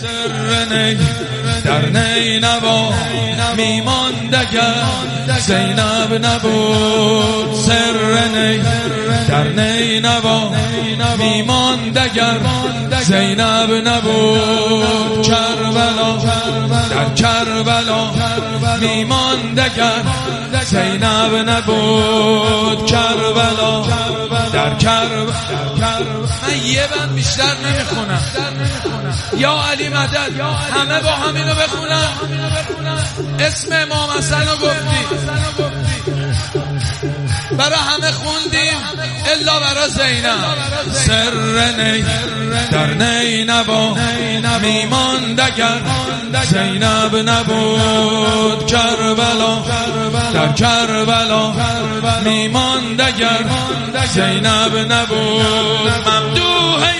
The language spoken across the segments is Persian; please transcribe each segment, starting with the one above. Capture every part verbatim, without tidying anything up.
سر نی در نینوا میماند اگر زینب نبود. سر نی در نینوا میماند اگر زینب نبود. کربلا در کربلا میماند اگر زینب نبود. کربلا در کربلا. من یه بند بیشتر نمیخونم. یا علی مدد همه با همینو بخونن. اسم امام حسن رو گفتی، برای همه خوندیم الا برای زینب. سر نی در نینوا میماند اگر زینب نبود. کربلا در کربلا میماند اگر زینب نبود. ممدوحه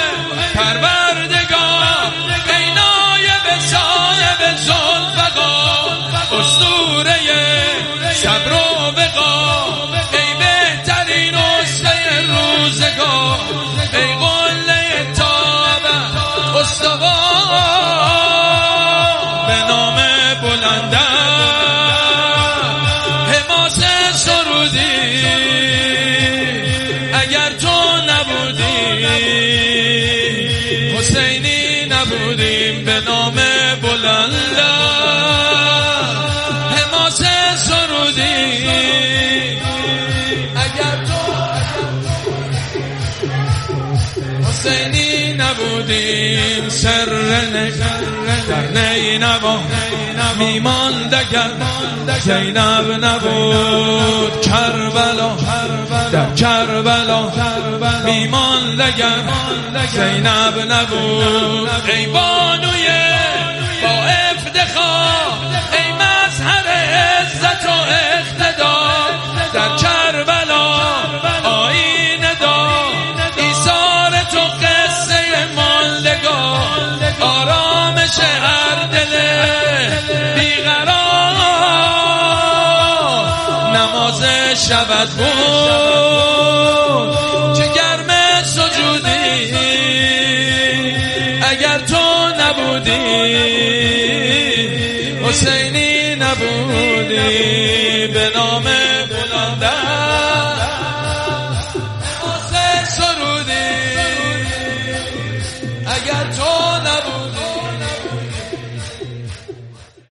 پروردگار ای نایب صاحب ذوالفقار، اسطوره صبر و وقار، ای بهترین اسوه روزگار، ای قله تابه استوار. به نام بلندت حماس سرودی اگر تو نبودی حسینی نبودیم. به نام بلندت حماس سرودی اگر تو حسینی نبودیم. سر در نینوا میماند اگر زینب نبود. کربلا در کربلا میماند اگر زینب نبود. ای بانوی با افتخار، ای مظهر عزت و اقتدار، در کربلا آیینه دار، ایثار تو قصه ماندگار، آرامش هر دل بیقرار. نماز شبت بود چه گرم سجودی اگر تو نبودی حسینی نبودی. به نام